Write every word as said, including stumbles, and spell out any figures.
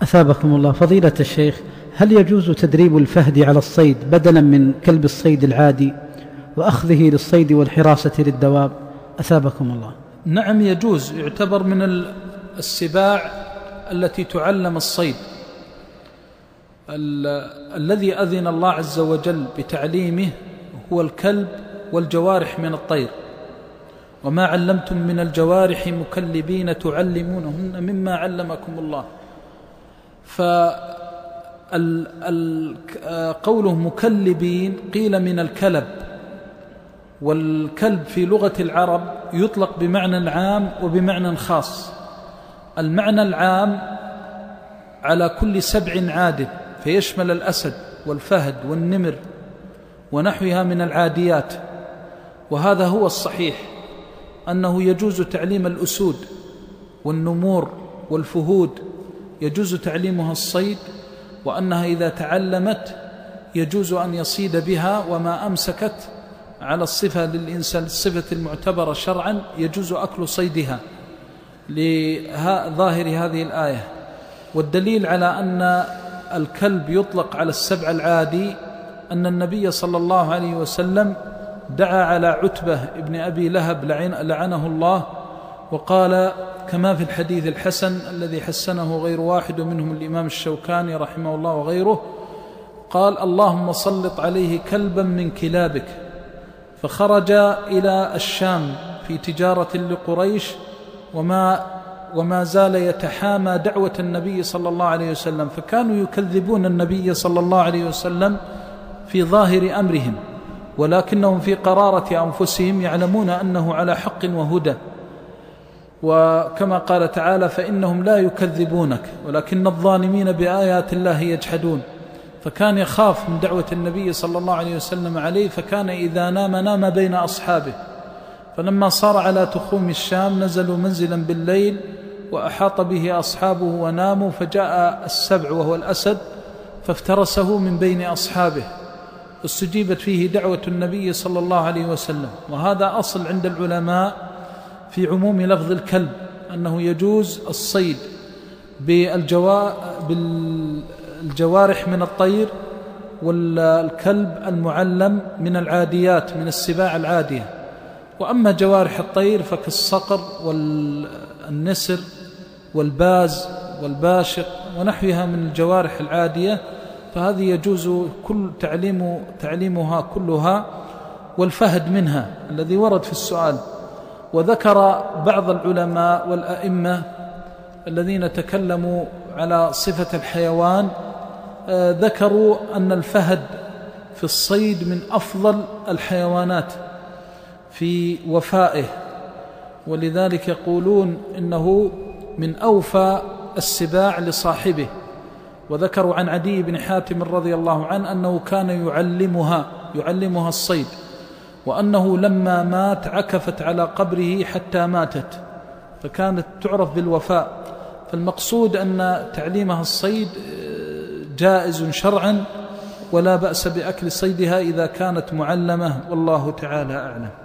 أثابكم الله. فضيلة الشيخ، هل يجوز تدريب الفهد على الصيد بدلا من كلب الصيد العادي وأخذه للصيد والحراسة للدواب؟ أثابكم الله. نعم يجوز، يعتبر من السباع التي تعلم الصيد. الذي أذن الله عز وجل بتعليمه هو الكلب والجوارح من الطير، وما علمتم من الجوارح مكلبين تعلمونهن مما علمكم الله. فقوله مكلبين قيل من الكلب، والكلب في لغة العرب يطلق بمعنى عام وبمعنى خاص. المعنى العام على كل سبع عاد، فيشمل الأسد والفهد والنمر ونحوها من العاديات. وهذا هو الصحيح، أنه يجوز تعليم الأسود والنمور والفهود، يجوز تعليمها الصيد، وأنها إذا تعلمت يجوز أن يصيد بها، وما أمسكت على الصفة للإنسان الصفة المعتبرة شرعا يجوز أكل صيدها لظاهر هذه الآية. والدليل على أن الكلب يطلق على السبع العادي أن النبي صلى الله عليه وسلم دعا على عتبة ابن أبي لهب لعنه الله، وقال كما في الحديث الحسن الذي حسنه غير واحد منهم الإمام الشوكاني رحمه الله وغيره، قال اللهم سلط عليه كلبا من كلابك. فخرج إلى الشام في تجارة لقريش، وما وما زال يتحامى دعوة النبي صلى الله عليه وسلم، فكانوا يكذبون النبي صلى الله عليه وسلم في ظاهر أمرهم، ولكنهم في قرارة أنفسهم يعلمون أنه على حق وهدى. وكما قال تعالى فإنهم لا يكذبونك ولكن الظالمين بآيات الله يجحدون. فكان يخاف من دعوة النبي صلى الله عليه وسلم عليه، فكان إذا نام نام بين أصحابه. فلما صار على تخوم الشام نزلوا منزلا بالليل وأحاط به أصحابه وناموا، فجاء السبع وهو الأسد فافترسه من بين أصحابه، استجيبت فيه دعوة النبي صلى الله عليه وسلم. وهذا أصل عند العلماء في عموم لفظ الكلب، أنه يجوز الصيد بالجوارح من الطير، والكلب المعلم من العاديات من السباع العادية. وأما جوارح الطير فكالصقر والنسر والباز والباشق ونحوها من الجوارح العادية، فهذه يجوز كل تعليم تعليمها كلها، والفهد منها الذي ورد في السؤال. وذكر بعض العلماء والأئمة الذين تكلموا على صفة الحيوان، ذكروا أن الفهد في الصيد من أفضل الحيوانات في وفائه، ولذلك يقولون إنه من أوفى السباع لصاحبه. وذكروا عن عدي بن حاتم رضي الله عنه أنه كان يعلمها يعلمها الصيد، وأنه لما مات عكفت على قبره حتى ماتت، فكانت تعرف بالوفاء. فالمقصود أن تعليمها الصيد جائز شرعا، ولا بأس بأكل صيدها إذا كانت معلمة، والله تعالى أعلم.